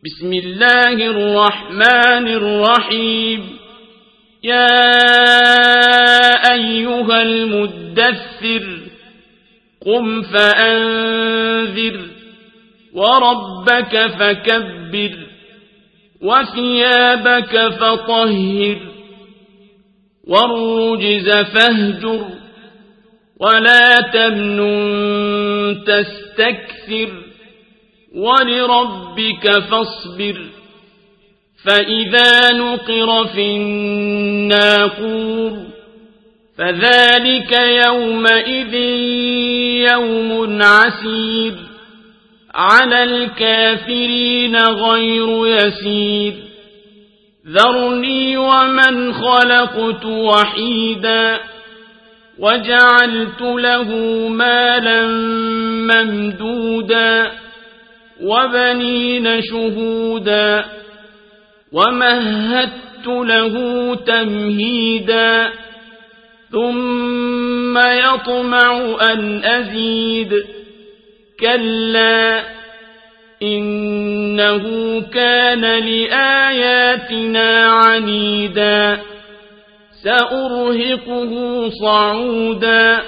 بسم الله الرحمن الرحيم يا أيها المدثر قم فأنذر وربك فكبر وثيابك فطهر والرجز فاهجر ولا تمنن تستكثر ولربك فاصبر فإذا نقر في الناقور فذلك يومئذ يوم عسير على الكافرين غير يسير ذرني ومن خلقت وحيدا وجعلت له مالا ممدودا وبنين شهودا ومهدت له تمهيدا ثم يطمع أن أزيد كلا إنه كان لآياتنا عنيدا سأرهقه صعودا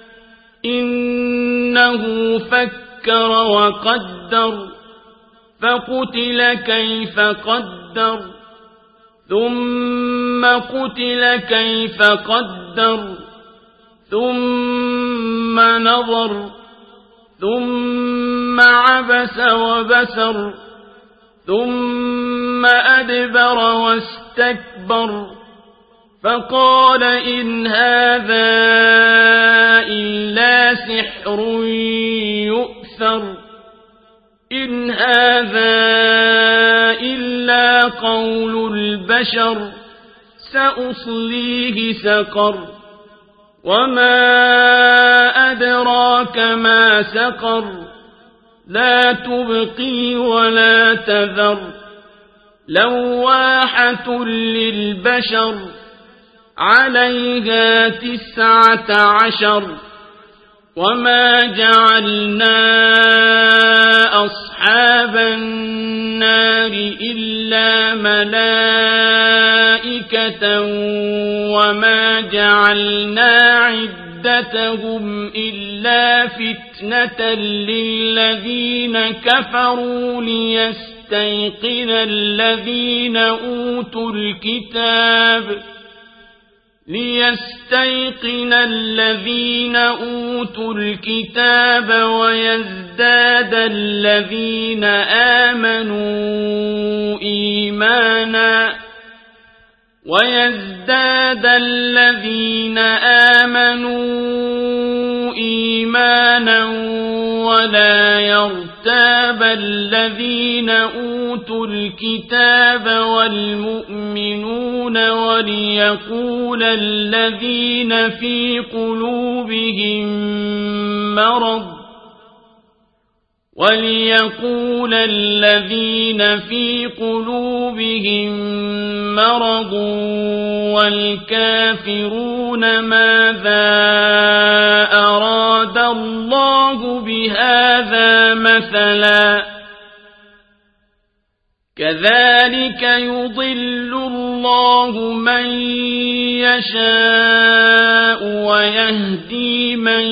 إنه فكر وقدر فقتل كيف قدر ثم قتل كيف قدر ثم نظر ثم عبس وبسر ثم أدبر واستكبر فقال إن هذا إلا سحر يؤثر إن هذا إلا قول البشر سأصليه سقر وما أدراك ما سقر لا تبقي ولا تذر لواحة للبشر عليها 19 وما جعلنا أصحاب النار إلا ملائكة وما جعلنا عدتهم إلا فتنة للذين كفروا ليستيقن الذين أوتوا الكتاب ويزداد الذين آمنوا إيمانا ولا يرتاب الذين أوتوا الكتاب والمؤمنون وليقول الذين في قلوبهم مرض والكافرون ماذا أراد الله بهذا مثلا كذلك يضل الله من يشاء ويهدي من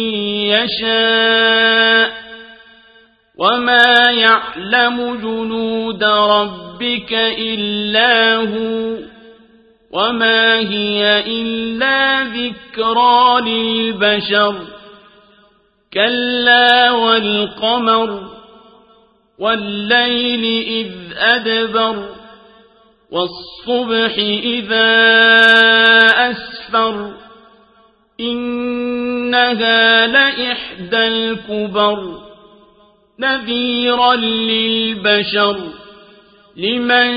يشاء وما يعلم جنود ربك إلا هو وما هي إلا ذكرى للبشر كلا والقمر والليل إذ أدبر والصبح إذا أسفر إنها لإحدى الكبر نذيرا للبشر لمن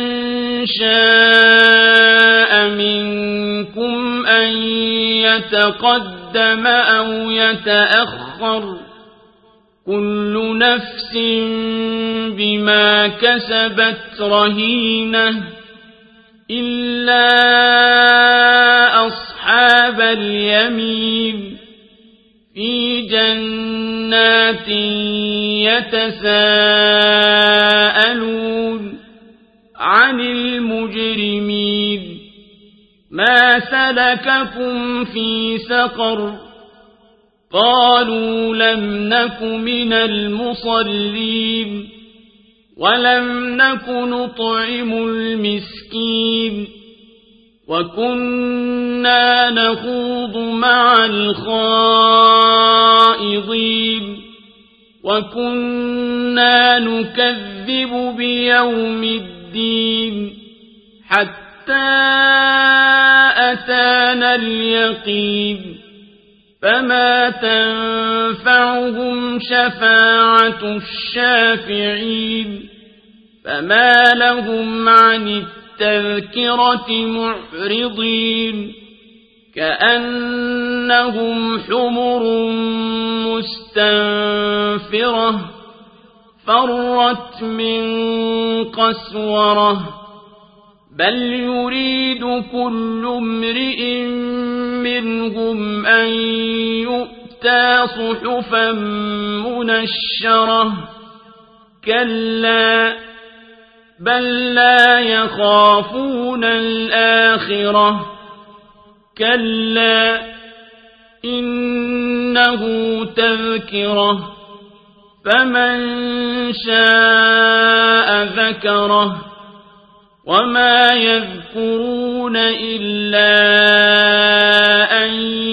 شاء منكم أن يتقدم أو يتأخر كل نفس بما كسبت رهينة إلا أصحاب اليمين في جنات يتساءلون عن المجرمين ما سلككم في سقر قالوا لم نك من المصلين ولم نك نطعم المسكين وكنا نخوض مع الخائضين وكنا نكذب بيوم الدين حتى أتانا اليقين فما تنفعهم شفاعة الشافعين فما لهم عن التذكرة معرضين كأنهم حمر مستنفرة فرت من قسورة بل يريد كل امرئ منهم أن يؤتى صحفا منشرة كلا بل لا يخافون الآخرة كلا إنه تذكرة فمن شاء ذكره وما يذكرون إلا أن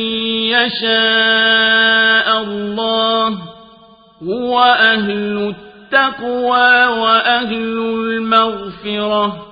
يشاء الله هو أهل التقوى وأهل المغفرة